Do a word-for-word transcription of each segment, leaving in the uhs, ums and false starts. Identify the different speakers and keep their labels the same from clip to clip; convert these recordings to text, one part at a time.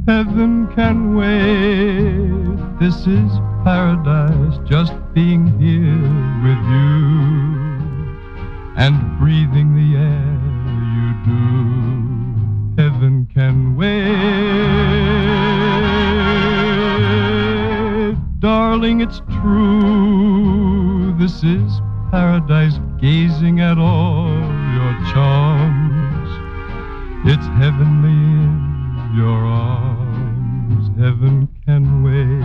Speaker 1: Heaven can wait. This is paradise, just being here with you and breathing the air you do. Heaven can wait. Darling, it's true. This is paradise, gazing at all your charms. It's heavenly in your arms. Heaven can wait.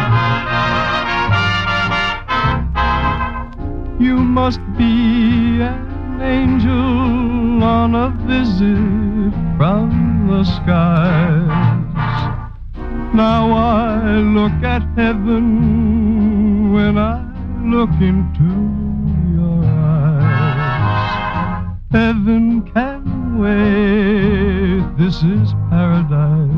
Speaker 1: You must be an angel on a visit from the skies. Now I look at heaven when I look into your eyes. Heaven can wait. This is paradise,